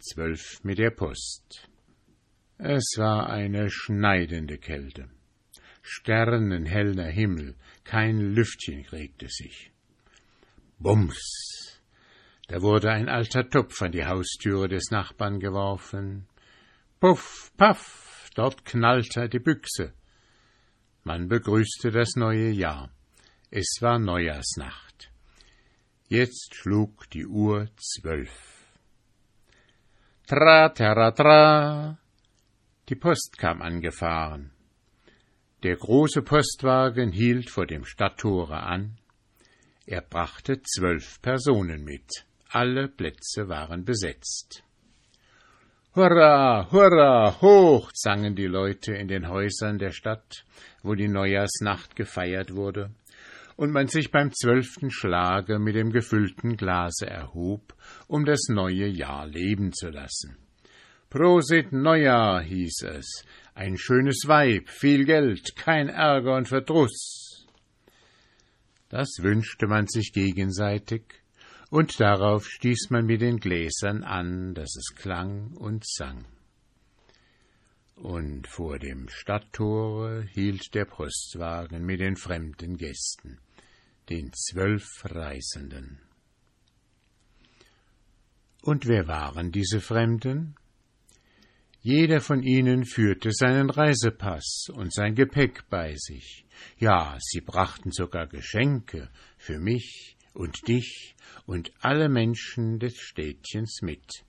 12 mit der Post. Es war eine schneidende Kälte. Sternenheller Himmel, kein Lüftchen regte sich. Bums! Da wurde ein alter Topf an die Haustüre des Nachbarn geworfen. Puff, paff, dort knallte die Büchse. Man begrüßte das neue Jahr. Es war Neujahrsnacht. Jetzt schlug die Uhr 12. Tra, terra, tra. Die Post kam angefahren. Der große Postwagen hielt vor dem Stadttore an. Er brachte 12 Personen mit. Alle Plätze waren besetzt. »Hurra, hurra, hoch«, sangen die Leute in den Häusern der Stadt, wo die Neujahrsnacht gefeiert wurde, und man sich beim 12. Schlage mit dem gefüllten Glase erhob, um das neue Jahr leben zu lassen. »Prosit Neujahr«, hieß es, »ein schönes Weib, viel Geld, kein Ärger und Verdruss.« Das wünschte man sich gegenseitig, und darauf stieß man mit den Gläsern an, dass es klang und sang. Und vor dem Stadttore hielt der Postwagen mit den fremden Gästen, den 12 Reisenden. Und wer waren diese Fremden? Jeder von ihnen führte seinen Reisepass und sein Gepäck bei sich. Ja, sie brachten sogar Geschenke für mich und dich und alle Menschen des Städtchens mit.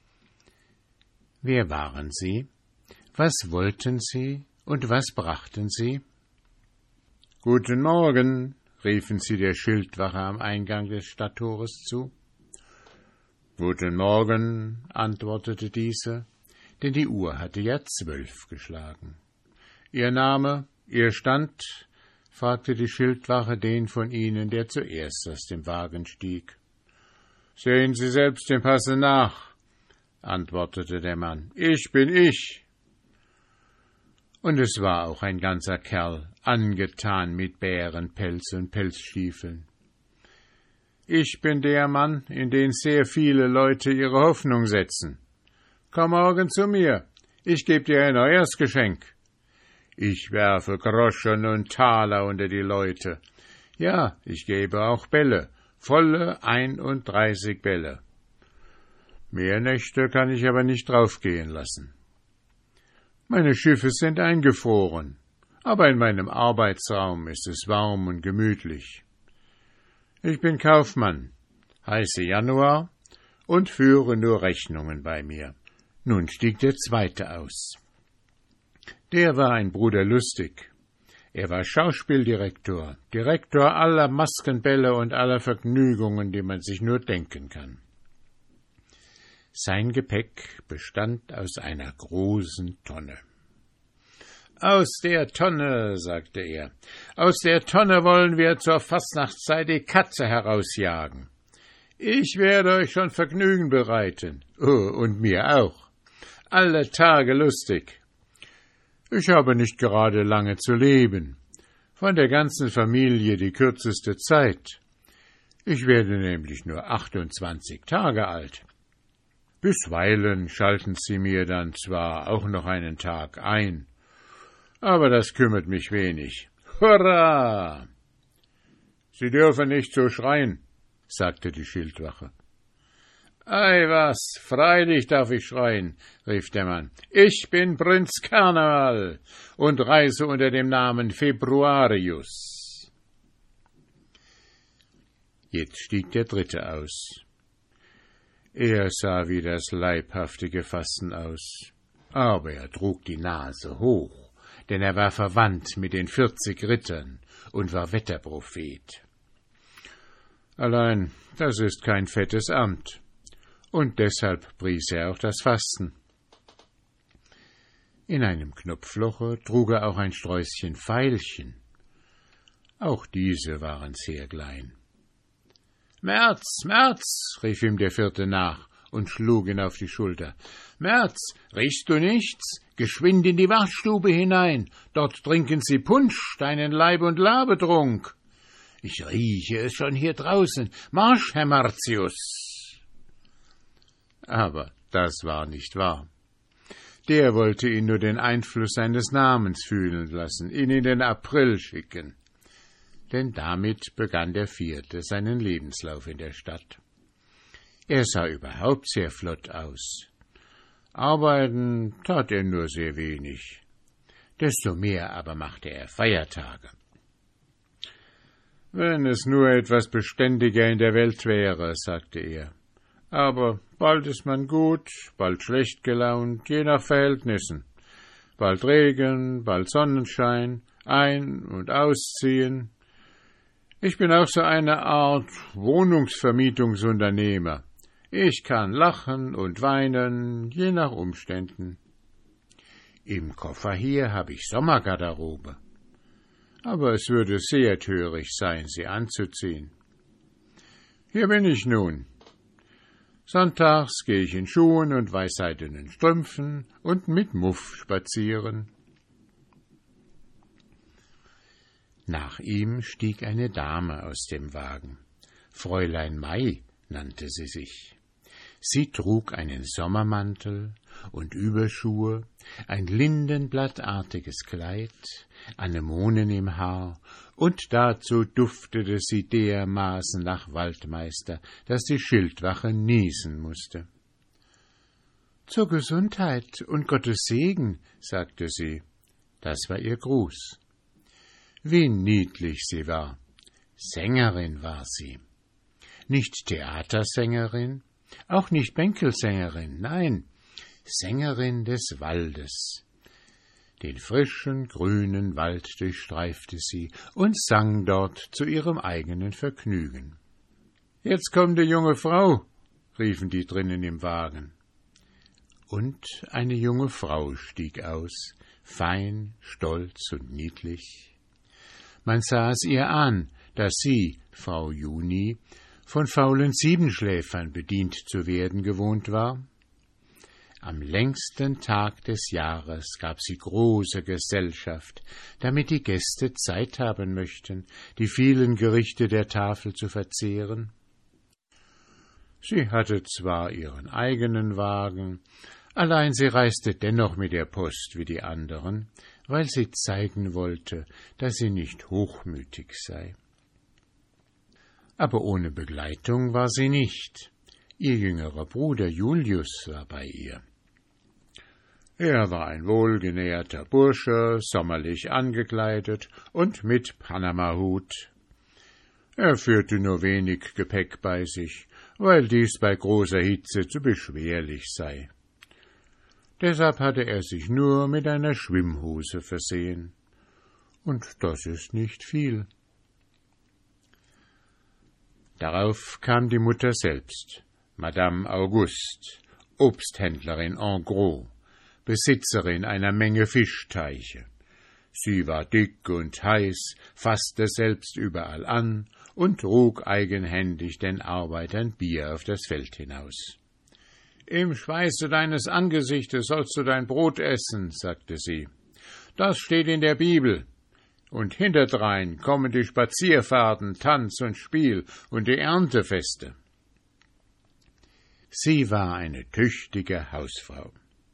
Wer waren sie? Was wollten sie und was brachten sie? »Guten Morgen«, riefen sie der Schildwache am Eingang des Stadttores zu. »Guten Morgen«, antwortete diese, denn die Uhr hatte ja 12 geschlagen. »Ihr Name, Ihr Stand?« fragte die Schildwache den von ihnen, der zuerst aus dem Wagen stieg. »Sehen Sie selbst dem Passe nach«, antwortete der Mann. »Ich bin ich.« Und es war auch ein ganzer Kerl, angetan mit Bärenpelz und Pelzstiefeln. »Ich bin der Mann, in den sehr viele Leute ihre Hoffnung setzen. Komm morgen zu mir, ich gebe dir ein Neujahrsgeschenk. Ich werfe Groschen und Taler unter die Leute. Ja, ich gebe auch Bälle, volle 31 Bälle. Mehr Nächte kann ich aber nicht draufgehen lassen. Meine Schiffe sind eingefroren, aber in meinem Arbeitsraum ist es warm und gemütlich. Ich bin Kaufmann, heiße Januar und führe nur Rechnungen bei mir.« Nun stieg der Zweite aus. Der war ein Bruder Lustig. Er war Schauspieldirektor, Direktor aller Maskenbälle und aller Vergnügungen, die man sich nur denken kann. Sein Gepäck bestand aus einer großen Tonne. »Aus der Tonne«, sagte er, »aus der Tonne wollen wir zur Fastnachtszeit die Katze herausjagen. Ich werde euch schon Vergnügen bereiten. Oh, und mir auch. Alle Tage lustig. Ich habe nicht gerade lange zu leben. Von der ganzen Familie die kürzeste Zeit. Ich werde nämlich nur 28 Tage alt. Bisweilen schalten sie mir dann zwar auch noch einen Tag ein, aber das kümmert mich wenig. Hurra!« »Sie dürfen nicht so schreien«, sagte die Schildwache. »Ei was, freilich darf ich schreien«, rief der Mann. »Ich bin Prinz Karneval und reise unter dem Namen Februarius.« Jetzt stieg der Dritte aus. Er sah wie das leibhaftige Fasten aus, aber er trug die Nase hoch, denn er war verwandt mit den 40 Rittern und war Wetterprophet. Allein, das ist kein fettes Amt, und deshalb pries er auch das Fasten. In einem Knopfloche trug er auch ein Sträußchen Veilchen. Auch diese waren sehr klein. »März, März«, rief ihm der Vierte nach und schlug ihn auf die Schulter. »März, riechst du nichts? Geschwind in die Waschstube hinein, dort trinken sie Punsch, deinen Leib- und Labetrunk.« »Ich rieche es schon hier draußen. Marsch, Herr Martius!« Aber Das war nicht wahr. Der wollte ihn nur den Einfluss seines Namens fühlen lassen, ihn in den April schicken. Denn damit begann der Vierte seinen Lebenslauf in der Stadt. Er sah überhaupt sehr flott aus. Arbeiten tat er nur sehr wenig. Desto mehr aber machte er Feiertage. »Wenn es nur etwas beständiger in der Welt wäre«, sagte er. »Aber bald ist man gut, bald schlecht gelaunt, je nach Verhältnissen. Bald Regen, bald Sonnenschein, ein- und ausziehen. Ich bin auch so eine Art Wohnungsvermietungsunternehmer. Ich kann lachen und weinen, je nach Umständen. Im Koffer hier habe ich Sommergarderobe. Aber es würde sehr töricht sein, sie anzuziehen. Hier bin ich nun. Sonntags gehe ich in Schuhen und weißseidenen Strümpfen und mit Muff spazieren.« Nach ihm stieg eine Dame aus dem Wagen. Fräulein Mai nannte sie sich. Sie trug einen Sommermantel und Überschuhe, ein lindenblattartiges Kleid, Anemonen im Haar, und dazu duftete sie dermaßen nach Waldmeister, dass die Schildwache niesen musste. »Zur Gesundheit und Gottes Segen«, sagte sie. Das war ihr Gruß. Wie niedlich sie war. Sängerin war sie. Nicht Theatersängerin, auch nicht Bänkelsängerin, nein, Sängerin des Waldes. Den frischen, grünen Wald durchstreifte sie und sang dort zu ihrem eigenen Vergnügen. »Jetzt kommt die junge Frau«, riefen die drinnen im Wagen. Und eine junge Frau stieg aus, fein, stolz und niedlich. Man sah es ihr an, dass sie, Frau Juni, von faulen Siebenschläfern bedient zu werden gewohnt war. Am längsten Tag des Jahres gab sie große Gesellschaft, damit die Gäste Zeit haben möchten, die vielen Gerichte der Tafel zu verzehren. Sie hatte zwar ihren eigenen Wagen, allein sie reiste dennoch mit der Post wie die anderen, weil sie zeigen wollte, dass sie nicht hochmütig sei. Aber ohne Begleitung war sie nicht. Ihr jüngerer Bruder Julius war bei ihr. Er war ein wohlgenährter Bursche, sommerlich angekleidet und mit Panamahut. Er führte nur wenig Gepäck bei sich, weil dies bei großer Hitze zu beschwerlich sei. Deshalb hatte er sich nur mit einer Schwimmhose versehen. Und das ist nicht viel. Darauf kam die Mutter selbst, Madame Auguste, Obsthändlerin en gros, Besitzerin einer Menge Fischteiche. Sie war dick und heiß, fasste selbst überall an und trug eigenhändig den Arbeitern Bier auf das Feld hinaus. »Im Schweiße deines Angesichtes sollst du dein Brot essen«, sagte sie. »Das steht in der Bibel. Und hinterdrein kommen die Spazierfahrten, Tanz und Spiel und die Erntefeste.« Sie war eine tüchtige Hausfrau.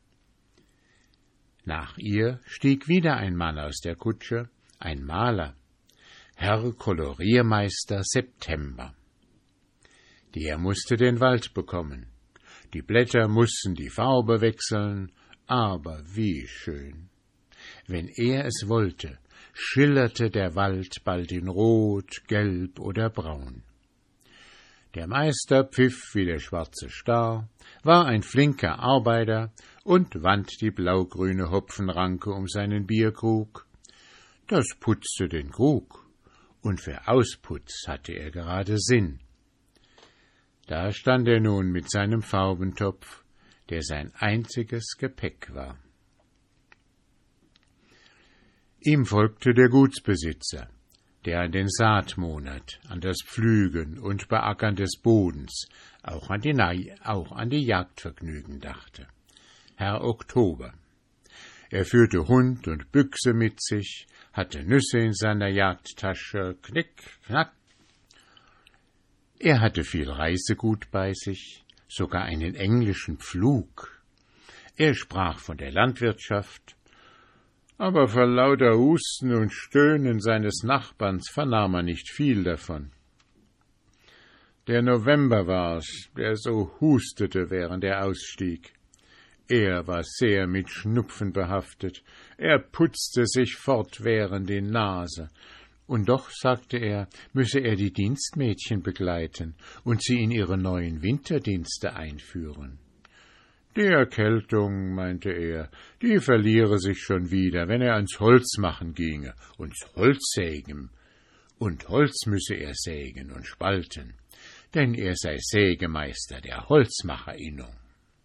Nach ihr stieg wieder ein Mann aus der Kutsche, ein Maler, Herr Koloriermeister September. Der musste den Wald bekommen. Die Blätter mussten die Farbe wechseln, aber wie schön. Wenn er es wollte, schillerte der Wald bald in Rot, Gelb oder Braun. Der Meister pfiff wie der schwarze Star, war ein flinker Arbeiter und wand die blaugrüne Hopfenranke um seinen Bierkrug. Das putzte den Krug, und für Ausputz hatte er gerade Sinn. Da stand er nun mit seinem Farbentopf, der sein einziges Gepäck war. Ihm folgte der Gutsbesitzer, der an den Saatmonat, an das Pflügen und Beackern des Bodens, auch an die Jagdvergnügen dachte, Herr Oktober. Er führte Hund und Büchse mit sich, hatte Nüsse in seiner Jagdtasche, knick, knack. Er hatte viel Reisegut bei sich, sogar einen englischen Pflug. Er sprach von der Landwirtschaft, aber vor lauter Husten und Stöhnen seines Nachbarns vernahm er nicht viel davon. Der November war's, der so hustete, während er ausstieg. Er war sehr mit Schnupfen behaftet, er putzte sich fortwährend die Nase, und doch, sagte er, müsse er die Dienstmädchen begleiten und sie in ihre neuen Winterdienste einführen. Die Erkältung, meinte er, die verliere sich schon wieder, wenn er ans Holzmachen ginge, und Holzsägen, und Holz müsse er sägen und spalten, denn er sei Sägemeister der Holzmacherinnung.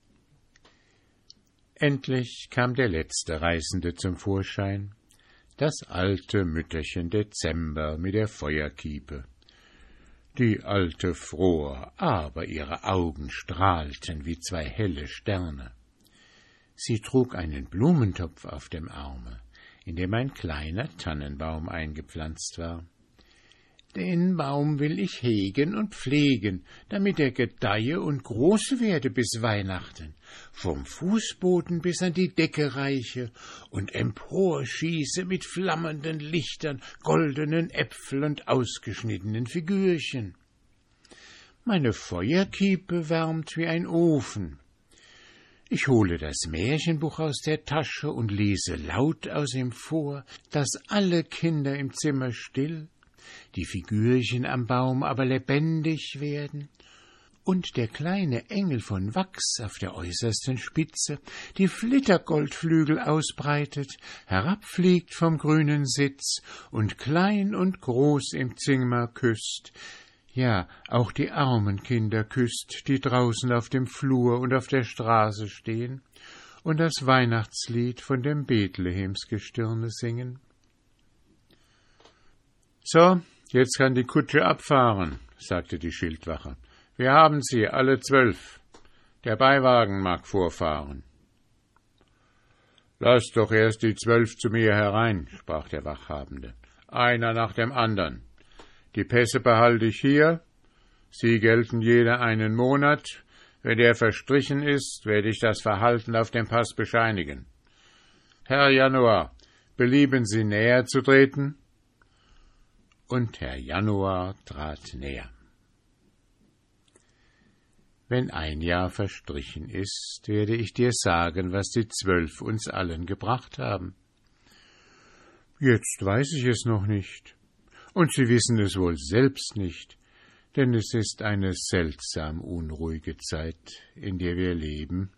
Endlich kam der letzte Reisende zum Vorschein, das alte Mütterchen Dezember mit der Feuerkiepe. Die Alte fror, aber ihre Augen strahlten wie zwei helle Sterne. Sie trug einen Blumentopf auf dem Arme, in dem ein kleiner Tannenbaum eingepflanzt war. Den Baum will ich hegen und pflegen, damit er gedeihe und groß werde bis Weihnachten, vom Fußboden bis an die Decke reiche und emporschieße mit flammenden Lichtern, goldenen Äpfel und ausgeschnittenen Figürchen. Meine Feuerkiepe wärmt wie ein Ofen. Ich hole das Märchenbuch aus der Tasche und lese laut aus ihm vor, dass alle Kinder im Zimmer still, die Figürchen am Baum aber lebendig werden, und der kleine Engel von Wachs auf der äußersten Spitze die Flittergoldflügel ausbreitet, herabfliegt vom grünen Sitz und klein und groß im Zimmer küsst, ja, auch die armen Kinder küsst, die draußen auf dem Flur und auf der Straße stehen und das Weihnachtslied von dem Bethlehemsgestirne singen. »So, jetzt kann die Kutsche abfahren«, sagte die Schildwache. »Wir haben sie, alle 12. Der Beiwagen mag vorfahren.« »Lass doch erst die 12 zu mir herein«, sprach der Wachhabende. »Einer nach dem andern. Die Pässe behalte ich hier. Sie gelten jeder einen Monat. Wenn der verstrichen ist, werde ich das Verhalten auf dem Pass bescheinigen. Herr Januar, belieben Sie näher zu treten?« Und Herr Januar trat näher. »Wenn ein Jahr verstrichen ist, werde ich dir sagen, was die 12 uns allen gebracht haben.« »Jetzt weiß ich es noch nicht. Und Sie wissen es wohl selbst nicht, denn es ist eine seltsam unruhige Zeit, in der wir leben.«